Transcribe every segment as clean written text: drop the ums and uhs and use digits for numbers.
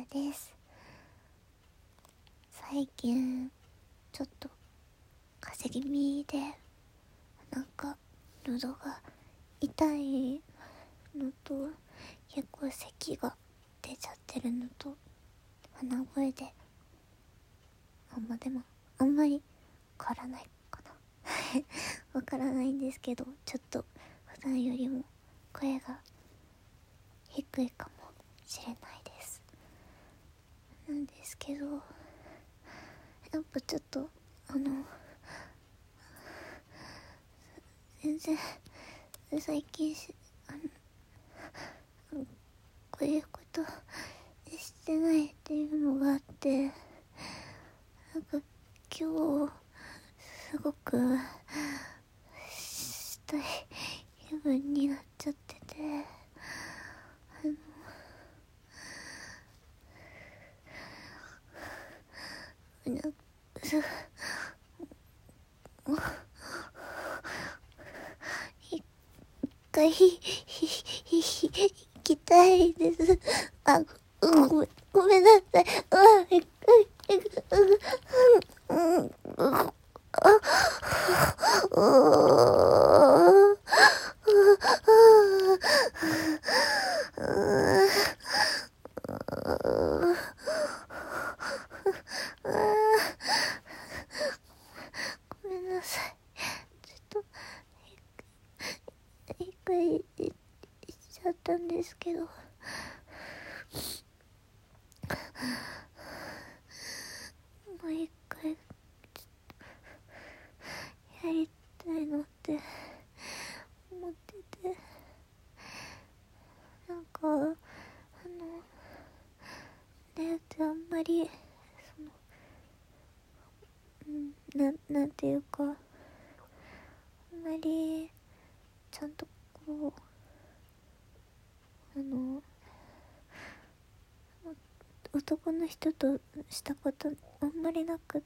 です。最近ちょっと風邪気味でなんか喉が痛いのと結構咳が出ちゃってるのと鼻声ででもあんまり変わらないかなわからないんですけど、ちょっと普段よりも声が低いかもしれないですなんですけど、やっぱちょっと全然最近こういうことしてないっていうのがあって、なんか今日すごくしたい気分になっちゃってて、なんか一回行きたいです。ごめんなさい。ごめんなさい。ちょっと一回しちゃったんですけど、もう一回やりたいのって思ってて、なんかあんまりなんていうか、あんまりちゃんとこう男の人としたことあんまりなくって、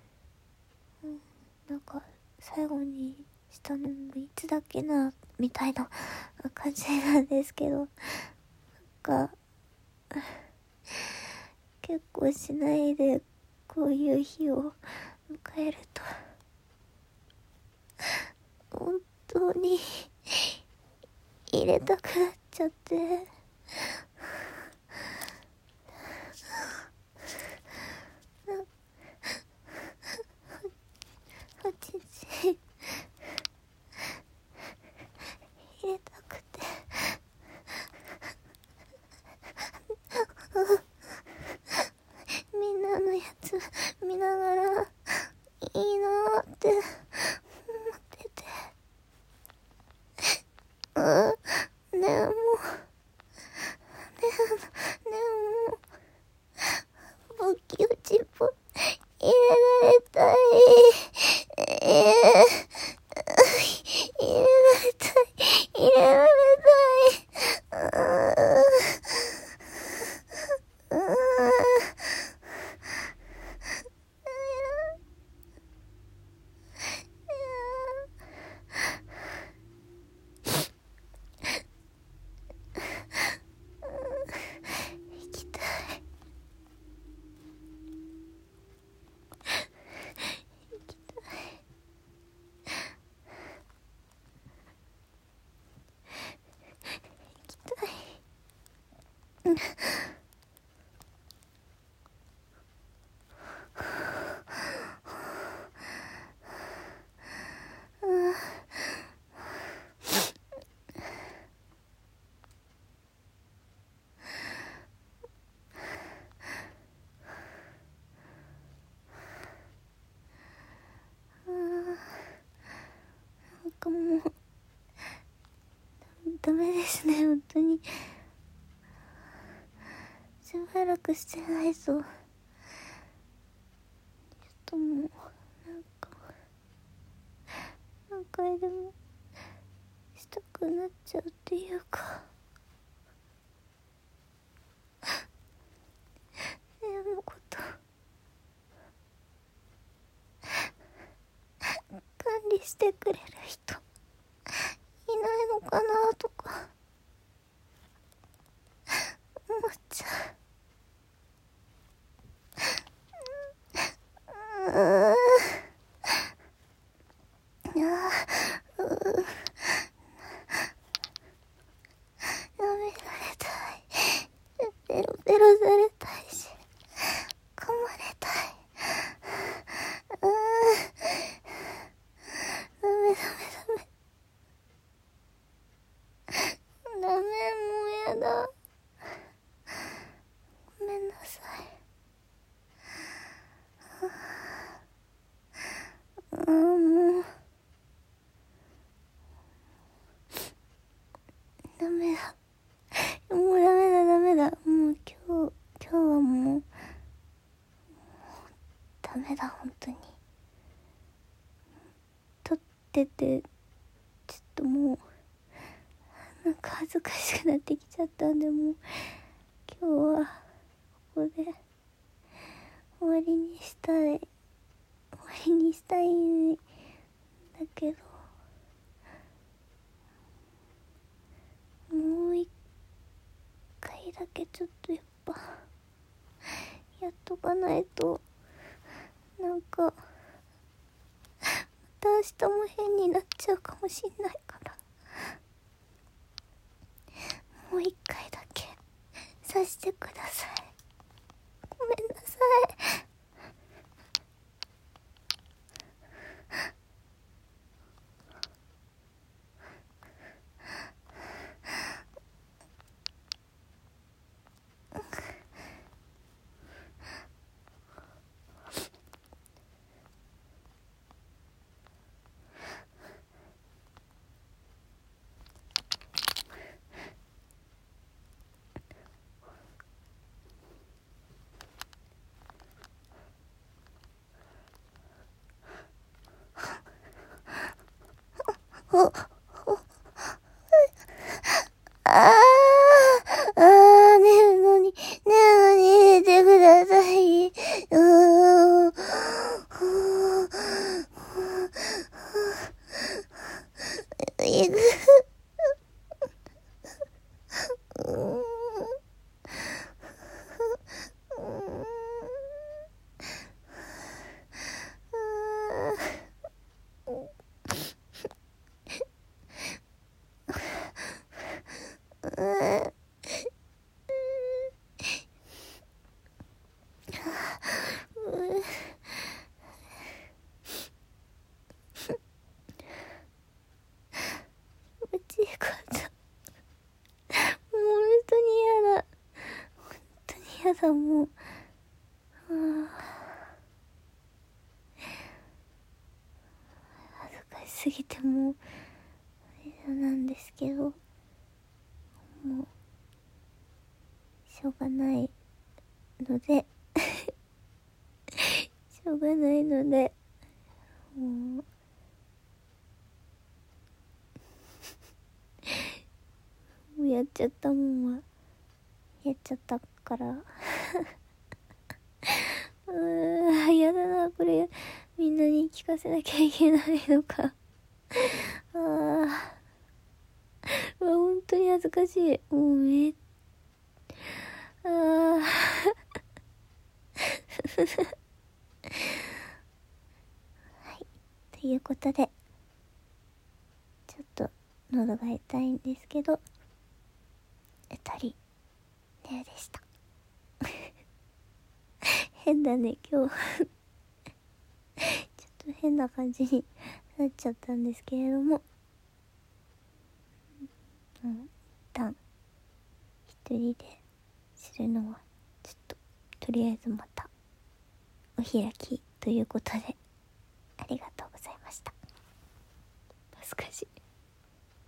なんか最後にしたのもいつだっけなみたいな感じなんですけど、なんか結構しないでこういう日を迎えると本当に入れたくなっちゃって、おちち入れたくてみんなのやつ見ながらいいなって思ってて、でもボキュチポ入れられたい、入れられたい、入れられたい、行きたい、行きたい、行きたい。なんかもうダメですね、本当に。しばらくしてないとちょっともうなんか何回でもしたくなっちゃうっていうか、部屋のこと管理してくれる人いないのかなとか思っちゃう。 やだ。ごめんなさい。もうダメだ。もうダメだ。もう今日はもうダメだ、本当に。撮っててちょっともうなんか恥ずかしくなってきちゃったんで、もう今日はここで終わりにしたいんだけど、もう一回だけちょっとやっぱやっとかないと、なんかまた明日も変になっちゃうかもしんないから、もう一回だけさせてください。ごめんなさい。ねるのに入れてください。いく。やだ、もう。恥ずかしすぎてもう嫌なんですけど、もうしょうがないのでもうやっちゃったもんはやっちゃったからやだな、これみんなに聞かせなきゃいけないのか本当に恥ずかしい。もうはい、ということでちょっと喉が痛いんですけど、ゆたりねでした変だね今日ちょっと変な感じになっちゃったんですけれども、一旦一人でするのはちょっととりあえずまたお開きということで、ありがとうございました。恥ずかしい。